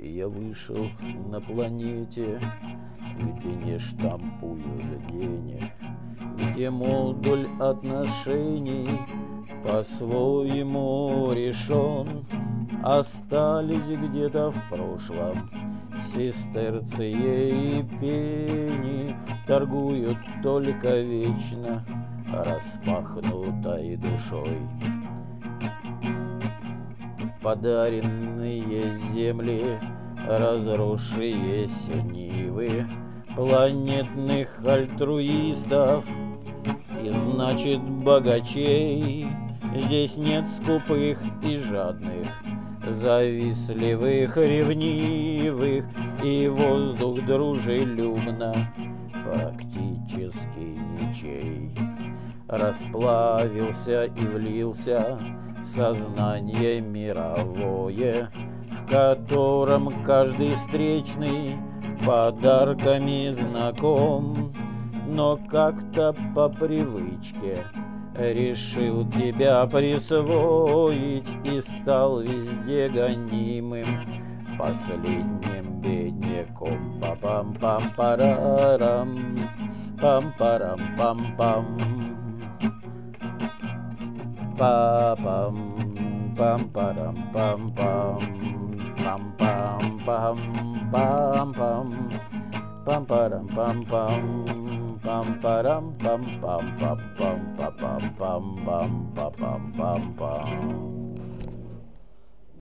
Я вышел на планете, где не штампуют денег, где модуль отношений по-своему решен. Остались где-то в прошлом сестерции и пени, торгуют только вечно распахнутой душой. Подаренные земли, разросшие нивы планетных альтруистов, и значит богачей. Здесь нет скупых и жадных, завистливых, ревнивых, и воздух дружелюбно практически ничей. Расплавился и влился в сознание мировое, в котором каждый встречный подарками знаком, но как-то по привычке решил тебя присвоить и стал везде гонимым последним бедняком. Пам-пам-парарам, пам-парам-пам-пам, пам-пам, пам-парам-пам-пам, пам-пам-пам, пам-пам, пам-парам-пам-пам, пам-парам-пам-пам-пам-пам-пам-пам-пам-пам-пам-пам.